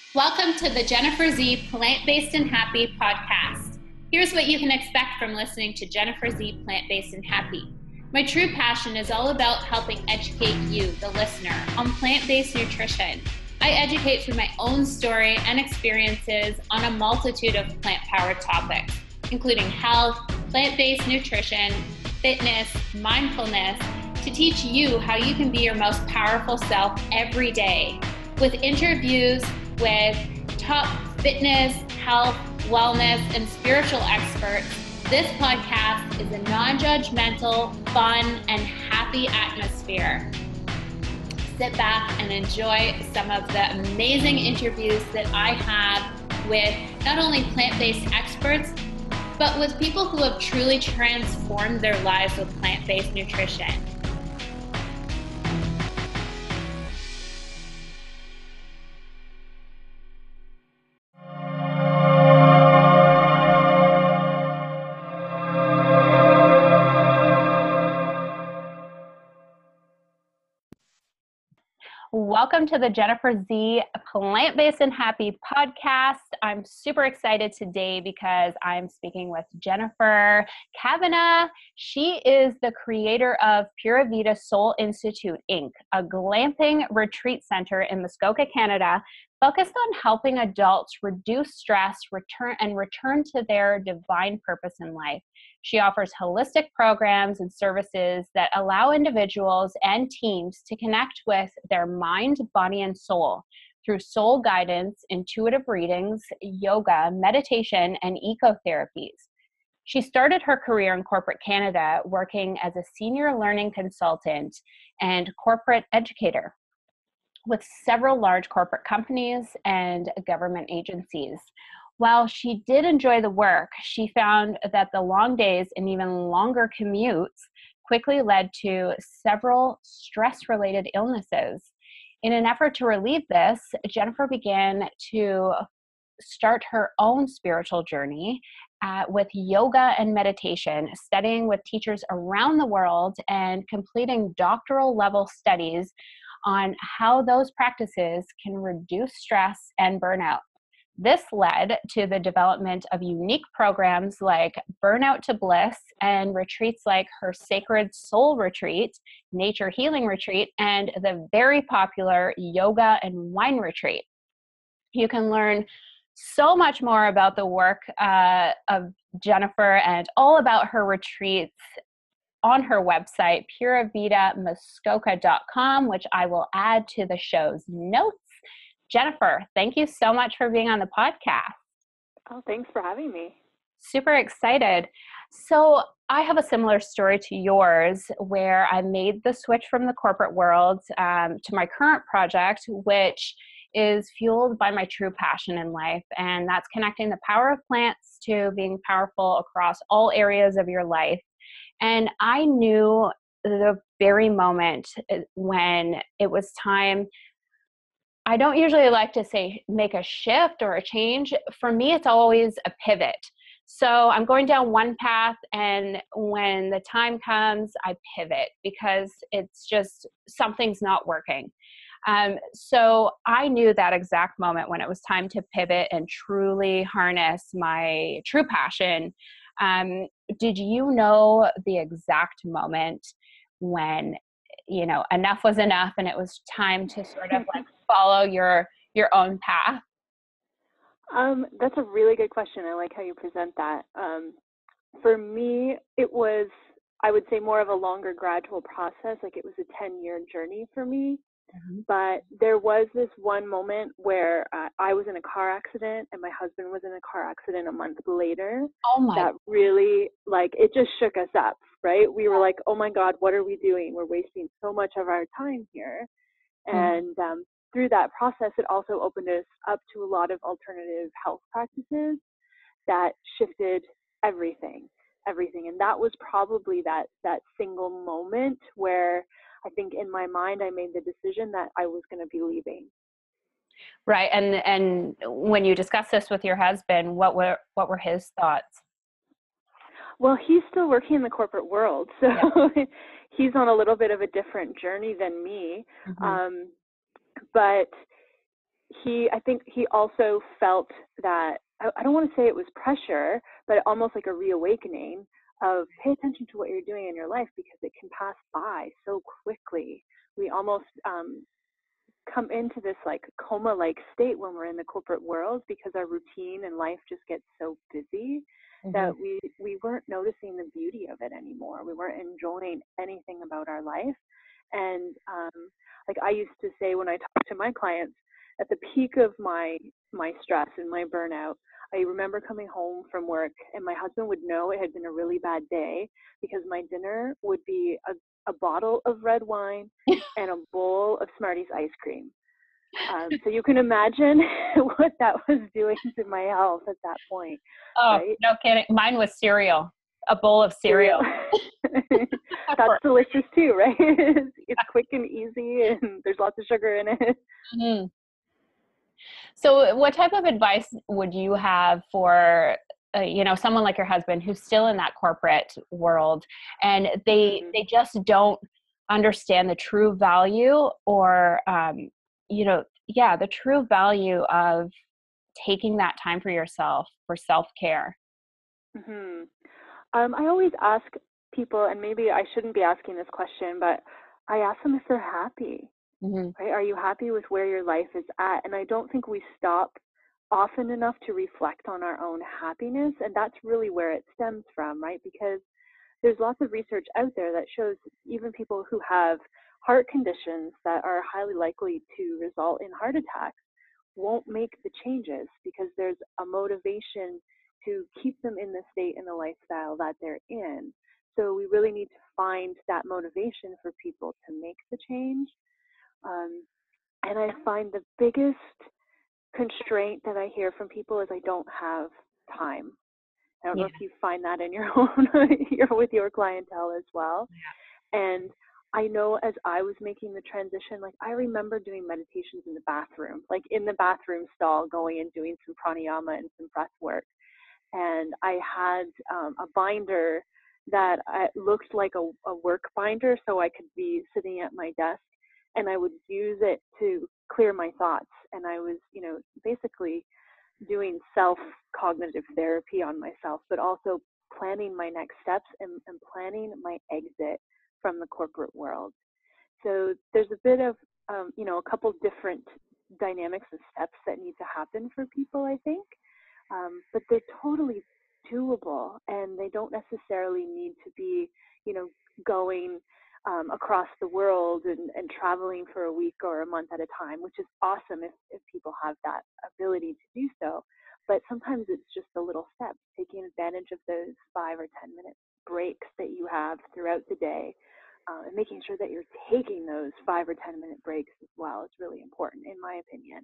Welcome to the Jennifer Z Plant-Based and Happy podcast. Here's what you can expect from listening to Jennifer Z Plant-Based and Happy. My true passion is all about helping educate you, the listener, on plant-based nutrition. I educate through my own story and experiences on a multitude of plant-powered topics, including health, plant-based nutrition, fitness, mindfulness, to teach you how you can be your most powerful self every day. With interviews with top fitness, health, wellness, and spiritual experts, this podcast is a non-judgmental, fun, and happy atmosphere. Sit back and enjoy some of the amazing interviews that I have with not only plant-based experts, but with people who have truly transformed their lives with plant-based nutrition. Welcome to the Jennifer Z Plant-Based and Happy podcast. I'm super excited today because I'm speaking with Jennifer Kavanagh. She is the creator of Pura Vida Soul Institute, Inc., a glamping retreat center in Muskoka, Canada, focused on helping adults reduce stress, return to their divine purpose in life. She offers holistic programs and services that allow individuals and teams to connect with their mind, body, and soul through soul guidance, intuitive readings, yoga, meditation, and ecotherapies. She started her career in corporate Canada working as a senior learning consultant and corporate educator with several large corporate companies and government agencies. While she did enjoy the work, she found that the long days and even longer commutes quickly led to several stress-related illnesses. In an effort to relieve this, Jennifer began to start her own spiritual journey with yoga and meditation, studying with teachers around the world and completing doctoral level studies on how those practices can reduce stress and burnout. This led to the development of unique programs like Burnout to Bliss and retreats like her Sacred Soul Retreat, Nature Healing Retreat, and the very popular Yoga and Wine Retreat. You can learn so much more about the work of Jennifer and all about her retreats on her website, puravitamuskoka.com, which I will add to the show's notes. Jennifer, thank you so much for being on the podcast. Oh, thanks for having me. Super excited. So I have a similar story to yours where I made the switch from the corporate world to my current project, which is fueled by my true passion in life. And that's connecting the power of plants to being powerful across all areas of your life. And I knew the very moment when it was time. I don't usually like to say make a shift or a change. For me, it's always a pivot. So I'm going down one path, and when the time comes, I pivot because it's just something's not working. So I knew that exact moment when it was time to pivot and truly harness my true passion. Did you know the exact moment when, enough was enough and it was time to sort of like follow your own path? That's a really good question. I like how you present that. For me, it was, I would say, more of a longer gradual process. Like it was a 10-year journey for me. Mm-hmm. But there was this one moment where I was in a car accident and my husband was in a car accident a month later. Oh my! That really, it just shook us up, right? We were like, oh my God, what are we doing? We're wasting so much of our time here. Mm-hmm. And through that process, it also opened us up to a lot of alternative health practices that shifted everything. And that was probably that single moment where I think in my mind, I made the decision that I was going to be leaving. Right. And when you discussed this with your husband, what were his thoughts? Well, he's still working in the corporate world. So yeah. He's on a little bit of a different journey than me. Mm-hmm. But I think he also felt that, I don't want to say it was pressure, but almost like a reawakening of pay attention to what you're doing in your life because it can pass by so quickly. We almost come into this like coma-like state when we're in the corporate world because our routine and life just gets so busy that we weren't noticing the beauty of it anymore. We weren't enjoying anything about our life. And like I used to say when I talk to my clients, at the peak of my stress and my burnout, I remember coming home from work and my husband would know it had been a really bad day because my dinner would be a bottle of red wine and a bowl of Smarties ice cream. So you can imagine what that was doing to my health at that point. Oh, right? no kidding. Mine was cereal, a bowl of cereal. That's delicious too, right? It's quick and easy and there's lots of sugar in it. Mm-hmm. So what type of advice would you have for someone like your husband who's still in that corporate world and they just don't understand the true value or the true value of taking that time for yourself, for self-care? Mm-hmm. I always ask people, and maybe I shouldn't be asking this question, but I ask them if they're happy. Mm-hmm. Right? Are you happy with where your life is at? And I don't think we stop often enough to reflect on our own happiness. And that's really where it stems from, right? Because there's lots of research out there that shows even people who have heart conditions that are highly likely to result in heart attacks won't make the changes because there's a motivation to keep them in the state and the lifestyle that they're in. So we really need to find that motivation for people to make the change. And I find the biggest constraint that I hear from people is I don't have time. I don't know if you find that in your own, with your clientele as well. Yeah. And I know as I was making the transition, like I remember doing meditations in the bathroom, like in the bathroom stall, going and doing some pranayama and some breath work. And I had a binder that looked like a work binder, so I could be sitting at my desk and I would use it to clear my thoughts. And I was, basically doing self-cognitive therapy on myself, but also planning my next steps and planning my exit from the corporate world. So there's a bit of, a couple different dynamics and steps that need to happen for people, I think. But they're totally doable and they don't necessarily need to be, going across the world and traveling for a week or a month at a time, which is awesome if people have that ability to do so. But sometimes it's just the little steps, taking advantage of those 5 or 10 minute breaks that you have throughout the day, and making sure that you're taking those 5 or 10 minute breaks as well is really important, in my opinion.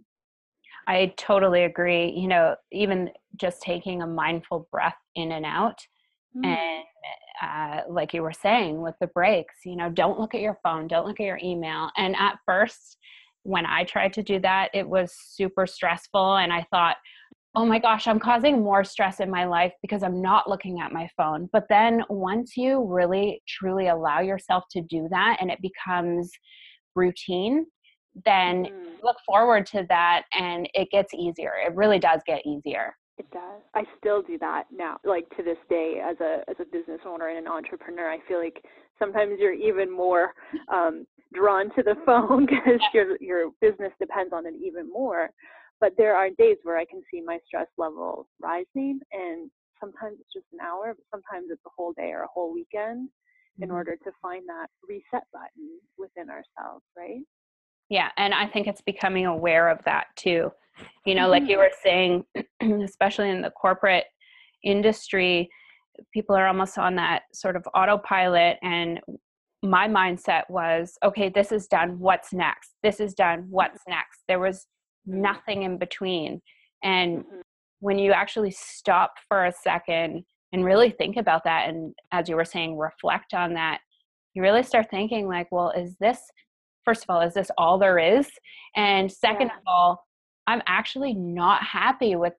I totally agree. Even just taking a mindful breath in and out. And like you were saying with the breaks, don't look at your phone, don't look at your email. And at first, when I tried to do that, it was super stressful. And I thought, oh my gosh, I'm causing more stress in my life because I'm not looking at my phone. But then once you really, truly allow yourself to do that and it becomes routine, then look forward to that and it gets easier. It really does get easier. It does. I still do that now, like to this day as a business owner and an entrepreneur. I feel like sometimes you're even more drawn to the phone because your business depends on it even more. But there are days where I can see my stress level rising, and sometimes it's just an hour, but sometimes it's a whole day or a whole weekend in order to find that reset button within ourselves, right? Yeah, and I think it's becoming aware of that too. Like you were saying, especially in the corporate industry, people are almost on that sort of autopilot. And my mindset was, okay, this is done. What's next? This is done. What's next? There was nothing in between. And when you actually stop for a second and really think about that, and as you were saying, reflect on that, you really start thinking like, well, first of all, is this all there is? And second of all, I'm actually not happy with,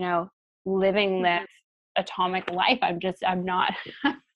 living this atomic life. I'm not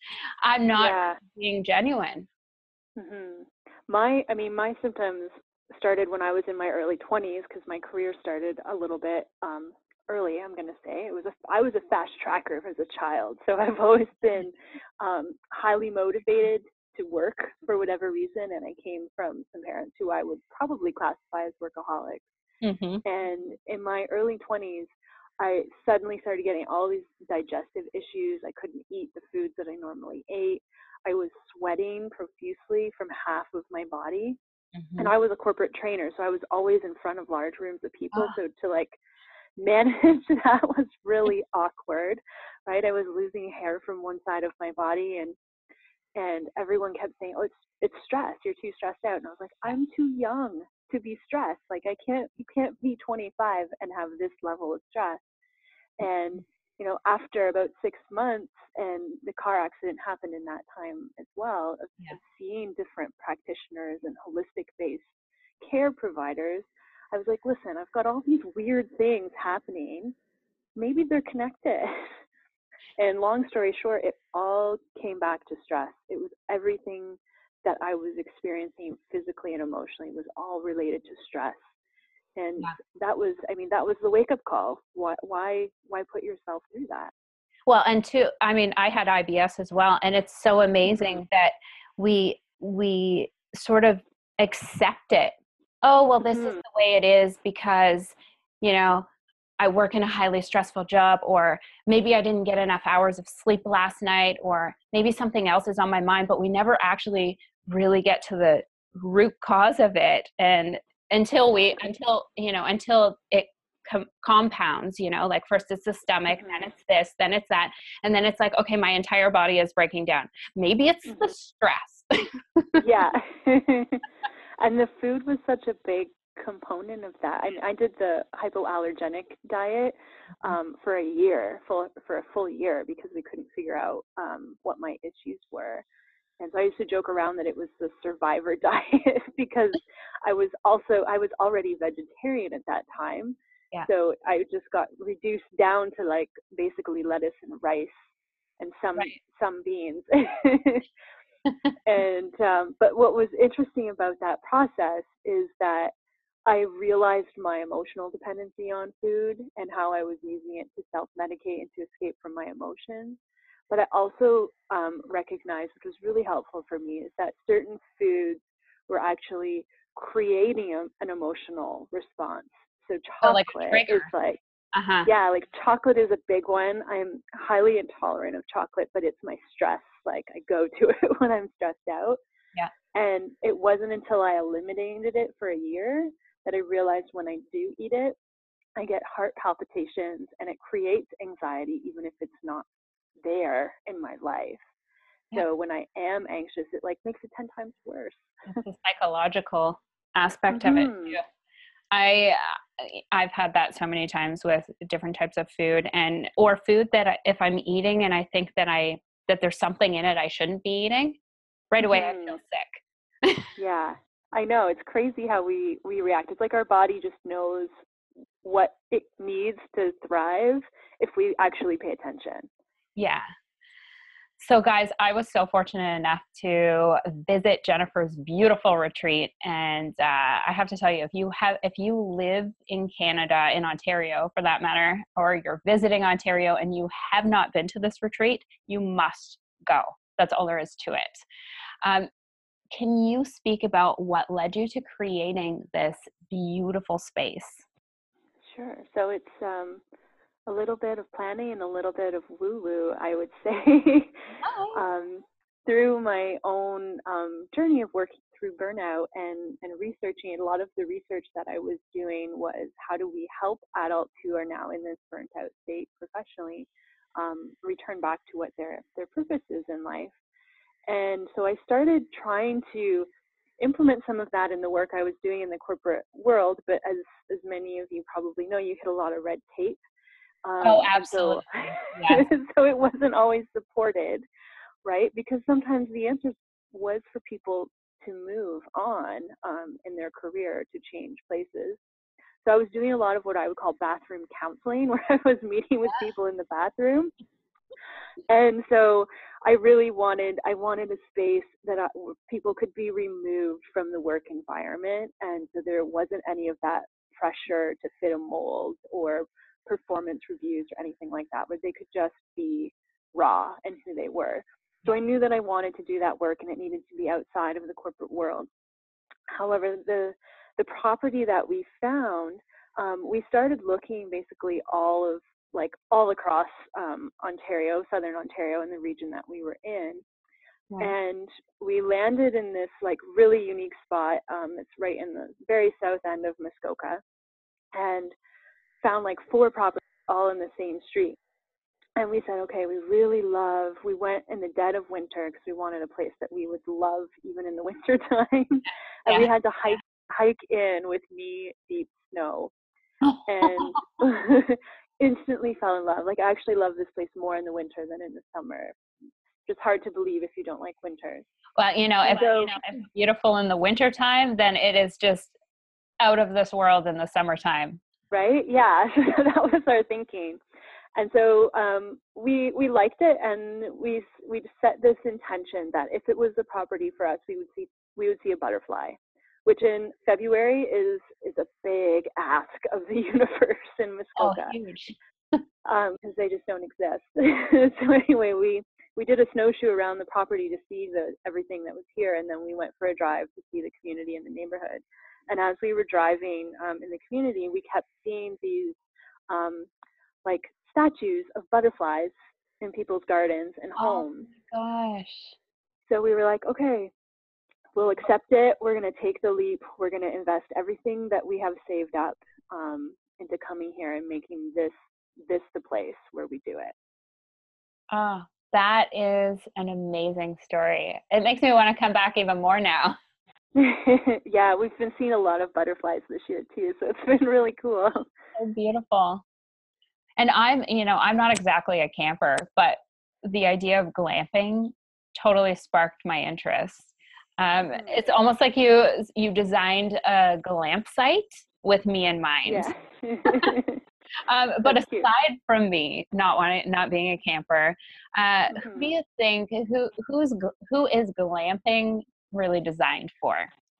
being genuine. My symptoms started when I was in my early 20s, because my career started a little bit early, I'm going to say. I was a fast tracker as a child, so I've always been highly motivated to work for whatever reason, and I came from some parents who I would probably classify as workaholics. Mm-hmm. And in my early 20s, I suddenly started getting all these digestive issues. I couldn't eat the foods that I normally ate. I was sweating profusely from half of my body. Mm-hmm. And I was a corporate trainer, so I was always in front of large rooms of people. Oh. So to like manage that was really awkward, right? I was losing hair from one side of my body, and everyone kept saying, "Oh, it's stress. You're too stressed out." And I was like, "I'm too young to be stressed. Like you can't be 25 and have this level of stress." And after about 6 months, and the car accident happened in that time as well, of seeing different practitioners and holistic based care providers, I was like, listen, I've got all these weird things happening. Maybe they're connected. And long story short, it all came back to stress. It was everything that I was experiencing physically and emotionally was all related to stress. And that was the wake up call. Why put yourself through that? Well, and I had IBS as well. And it's so amazing that we sort of accept it. Oh, well, this is the way it is because, I work in a highly stressful job, or maybe I didn't get enough hours of sleep last night, or maybe something else is on my mind, but we never actually really get to the root cause of it. And until it compounds, like first it's the stomach, then it's this, then it's that. And then it's like, okay, my entire body is breaking down. Maybe it's the stress. Yeah. And the food was such a big component of that. I did the hypoallergenic diet for a full year, because we couldn't figure out what my issues were. And so I used to joke around that it was the survivor diet, because I was already vegetarian at that time. Yeah. So I just got reduced down to like basically lettuce and rice and some beans. And but what was interesting about that process is that I realized my emotional dependency on food and how I was using it to self-medicate and to escape from my emotions. But I also recognized, which was really helpful for me, is that certain foods were actually creating an emotional response. So chocolate is like, like chocolate is a big one. I'm highly intolerant of chocolate, but it's my stress. Like I go to it when I'm stressed out. Yeah. And it wasn't until I eliminated it for a year that I realized when I do eat it, I get heart palpitations, and it creates anxiety even if it's not there in my life. Yeah. So when I am anxious, it like makes it 10 times worse. It's the psychological aspect of it too. I've had that so many times with different types of food, or food that if I'm eating and I think that there's something in it I shouldn't be eating, right away I feel sick. Yeah, I know. It's crazy how we react. It's like our body just knows what it needs to thrive if we actually pay attention. Yeah. So guys, I was so fortunate enough to visit Jennifer's beautiful retreat. And I have to tell you, if you live in Canada, in Ontario for that matter, or you're visiting Ontario and you have not been to this retreat, you must go. That's all there is to it. Can you speak about what led you to creating this beautiful space? Sure. So it's a little bit of planning and a little bit of woo-woo, I would say. Through my own journey of working through burnout and researching, a lot of the research that I was doing was how do we help adults who are now in this burnt out state professionally return back to what their purpose is in life. And so I started trying to implement some of that in the work I was doing in the corporate world, but as many of you probably know, you hit a lot of red tape. Absolutely. So it wasn't always supported, right? Because sometimes the answer was for people to move on in their career, to change places. So I was doing a lot of what I would call bathroom counseling, where I was meeting with people in the bathroom. And so I really wanted a space that people could be removed from the work environment, and so there wasn't any of that pressure to fit a mold or performance reviews or anything like that, where they could just be raw and who they were. So I knew that I wanted to do that work, and it needed to be outside of the corporate world. However, the property that we found, we started looking basically all across Ontario, Southern Ontario, in the region that we were in. Right. And we landed in this like really unique spot. It's right in the very south end of Muskoka, and found like 4 properties all in the same street. And we said, okay, we went in the dead of winter because we wanted a place that we would love even in the winter time. And we had to hike in with knee-deep snow. And instantly fell in love. Like, I actually love this place more in the winter than in the summer. Just hard to believe if you don't like winters. Well, if it's beautiful in the wintertime, then it is just out of this world in the summertime. Right? Yeah. So that was our thinking. And so we liked it, and we set this intention that if it was a property for us, we would see a butterfly, which in February is a big ask of the universe in Muskoka. Oh, huge. Because they just don't exist. So anyway, we did a snowshoe around the property to see everything that was here, and then we went for a drive to see the community and the neighborhood. And as we were driving in the community, we kept seeing these like statues of butterflies in people's gardens and homes. Oh my gosh. So we were like, okay, we'll accept it. We're going to take the leap. We're going to invest everything that we have saved up into coming here and making this the place where we do it. Oh, that is an amazing story. It makes me want to come back even more now. Yeah, we've been seeing a lot of butterflies this year too, so it's been really cool. So beautiful. And I'm not exactly a camper, but the idea of glamping totally sparked my interest. It's almost like you designed a glamp site with me in mind. Yeah. But aside from me not being a camper, who do you think who is glamping really designed for?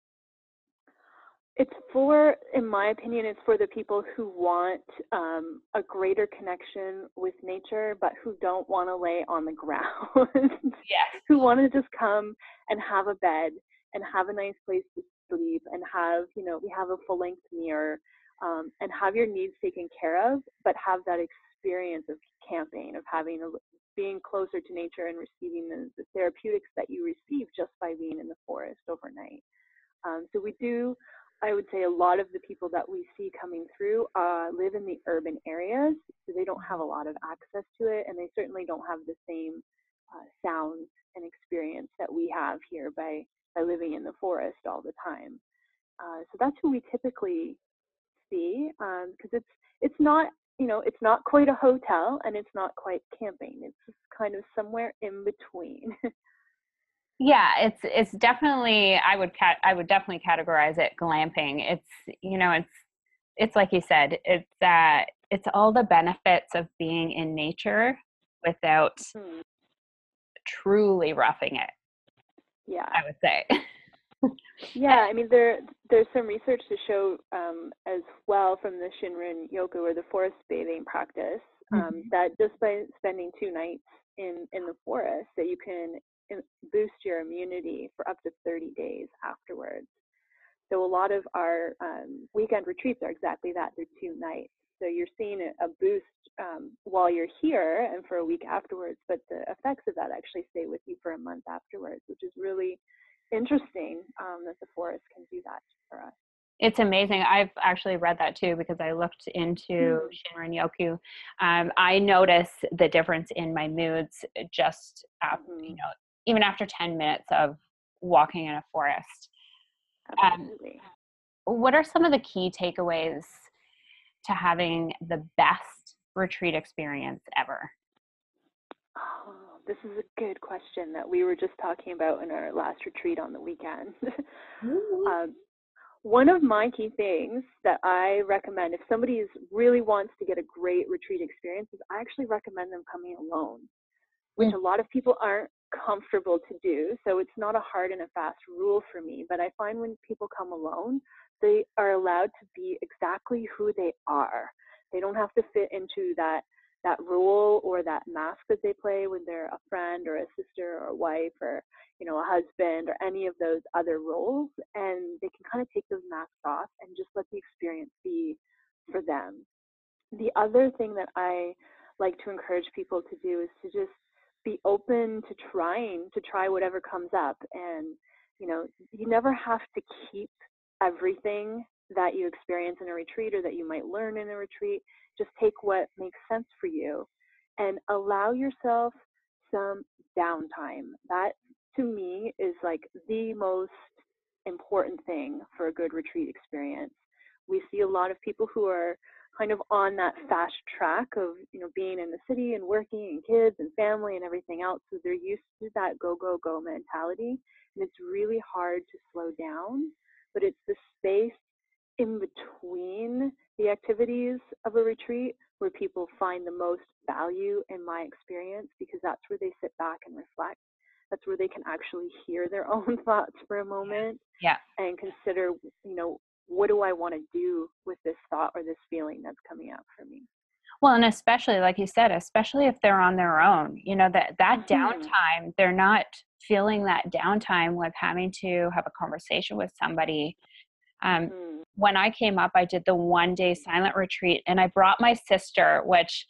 It's in my opinion, it's for the people who want a greater connection with nature, but who don't want to lay on the ground. Yes. Who want to just come and have a bed and have a nice place to sleep and have, we have a full length mirror and have your needs taken care of, but have that experience of camping, of being closer to nature and receiving the therapeutics that you receive just by being in the forest overnight. So we do. I would say a lot of the people that we see coming through live in the urban areas, so they don't have a lot of access to it, and they certainly don't have the same sounds and experience that we have here by living in the forest all the time. So that's who we typically see, because it's not it's not quite a hotel and it's not quite camping. It's just kind of somewhere in between. Yeah, it's definitely, I would definitely categorize it glamping. It's like you said, it's all the benefits of being in nature without truly roughing it. Yeah, I would say. Yeah, I mean there's some research to show as well from the Shinrin-yoku, or the forest bathing practice, that just by spending 2 nights in the forest, that you can boost your immunity for up to 30 days afterwards. So a lot of our weekend retreats are exactly that. They're 2 nights. So you're seeing a boost while you're here and for a week afterwards, but the effects of that actually stay with you for a month afterwards, which is really interesting that the forest can do that for us. It's amazing. I've actually read that too, because I looked into Shinrin-yoku. I notice the difference in my moods just even after 10 minutes of walking in a forest. Absolutely. What are some of the key takeaways to having the best retreat experience ever? Oh, this is a good question that we were just talking about in our last retreat on the weekend. One of my key things that I recommend, if somebody really wants to get a great retreat experience, is I actually recommend them coming alone, which a lot of people aren't comfortable to do. So it's not a hard and a fast rule for me. But I find when people come alone, they are allowed to be exactly who they are. They don't have to fit into that role or that mask that they play when they're a friend or a sister or a wife or, you know, a husband or any of those other roles. And they can kind of take those masks off and just let the experience be for them. The other thing that I like to encourage people to do is to just be open to try whatever comes up. And, you know, you never have to keep everything that you experience in a retreat or that you might learn in a retreat. Just take what makes sense for you and allow yourself some downtime. That to me is like the most important thing for a good retreat experience. We see a lot of people who are kind of on that fast track of, you know, being in the city and working and kids and family and everything else. So they're used to that go, go, go mentality. And it's really hard to slow down, but it's the space in between the activities of a retreat where people find the most value in my experience, because that's where they sit back and reflect. That's where they can actually hear their own thoughts for a moment. Yeah. And consider, you know, what do I want to do with this thought or this feeling that's coming up for me? Well, and especially, like you said, especially if they're on their own, you know, that downtime, they're not feeling that downtime with having to have a conversation with somebody. When I came up, I did the 1-day silent retreat, and I brought my sister, which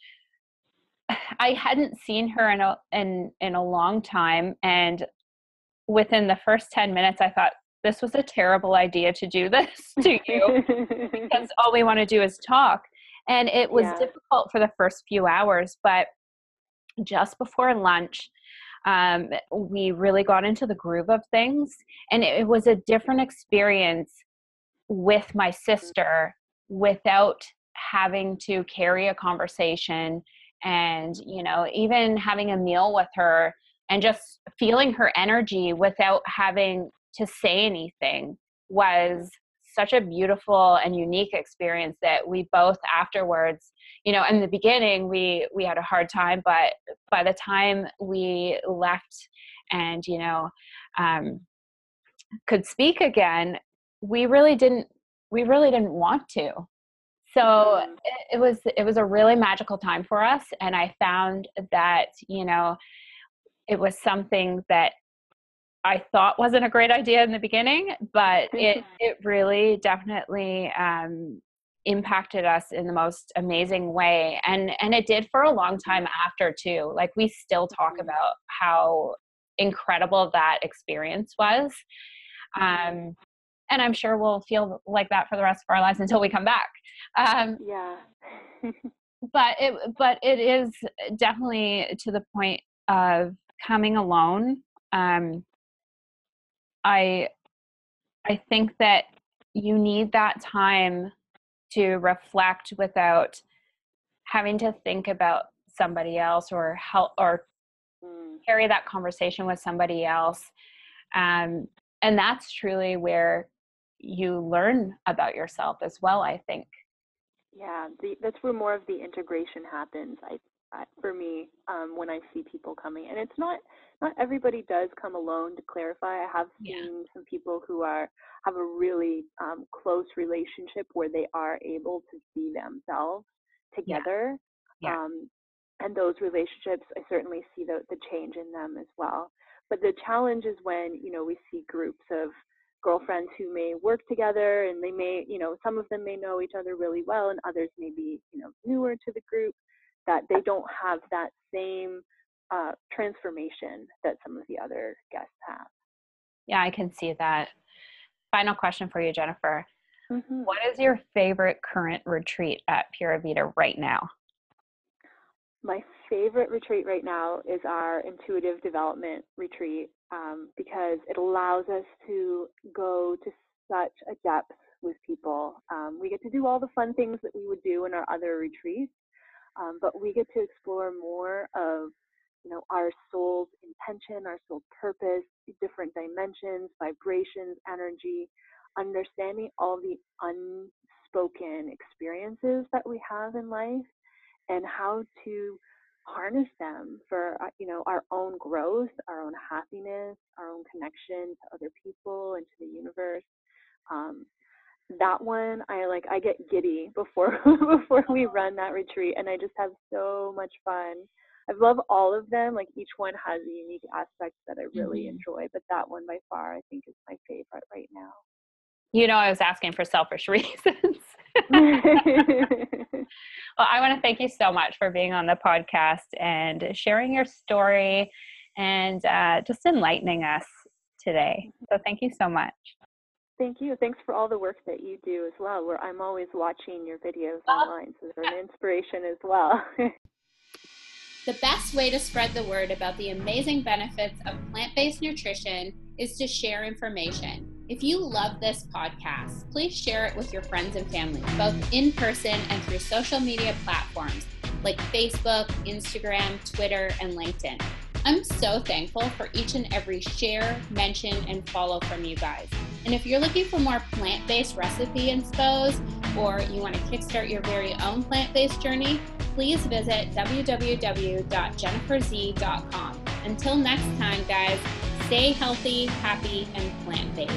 I hadn't seen her in a long time. And within the first 10 minutes, I thought, this was a terrible idea to do this to you, because all we want to do is talk. And it was difficult for the first few hours, but just before lunch, we really got into the groove of things. And it was a different experience with my sister without having to carry a conversation, and, you know, even having a meal with her and just feeling her energy without having to say anything was such a beautiful and unique experience that we both afterwards, you know, in the beginning we had a hard time, but by the time we left and, you know, could speak again, we really didn't want to. So it was a really magical time for us. And I found that, you know, it was something that I thought wasn't a great idea in the beginning, but it really definitely impacted us in the most amazing way. And it did for a long time after too. Like, we still talk about how incredible that experience was. And I'm sure we'll feel like that for the rest of our lives until we come back. But it is definitely to the point of coming alone. I think that you need that time to reflect without having to think about somebody else or help or carry that conversation with somebody else. And that's truly where you learn about yourself as well, I think. Yeah, that's where more of the integration happens. For me, when I see people coming, and it's not everybody does come alone. To clarify, I have seen some people who have a really close relationship where they are able to be themselves together. And those relationships, I certainly see the change in them as well. But the challenge is when, you know, we see groups of girlfriends who may work together, and they may, you know, some of them may know each other really well, and others may be, you know, newer to the group, that they don't have that same transformation that some of the other guests have. Yeah, I can see that. Final question for you, Jennifer. What is your favorite current retreat at Pura Vida right now? My favorite retreat right now is our intuitive development retreat, because it allows us to go to such a depth with people. We get to do all the fun things that we would do in our other retreats, but we get to explore more of, you know, our soul's intention, our soul's purpose, different dimensions, vibrations, energy, understanding all the unspoken experiences that we have in life, and how to harness them for, our own growth, our own happiness, our own connection to other people and to the universe. That one, I get giddy before we run that retreat, and I just have so much fun. I love all of them. Like, each one has a unique aspect that I really enjoy, but that one by far I think is my favorite right now. I was asking for selfish reasons. Well, I want to thank you so much for being on the podcast and sharing your story and just enlightening us today. So thank you so much. Thank you. Thanks for all the work that you do as well, where I'm always watching your videos online, so they're an inspiration as well. The best way to spread the word about the amazing benefits of plant-based nutrition is to share information. If you love this podcast, please share it with your friends and family, both in person and through social media platforms like Facebook, Instagram, Twitter, and LinkedIn. I'm so thankful for each and every share, mention, and follow from you guys. And if you're looking for more plant-based recipe inspos, or you want to kickstart your very own plant-based journey, please visit www.jenniferz.com. Until next time, guys, stay healthy, happy, and plant-based.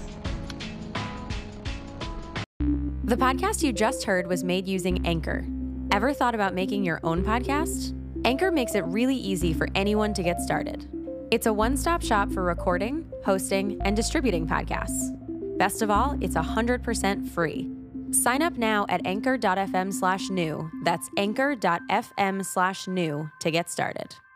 The podcast you just heard was made using Anchor. Ever thought about making your own podcast? Anchor makes it really easy for anyone to get started. It's a one-stop shop for recording, hosting, and distributing podcasts. Best of all, it's 100% free. Sign up now at anchor.fm/new. That's anchor.fm/new to get started.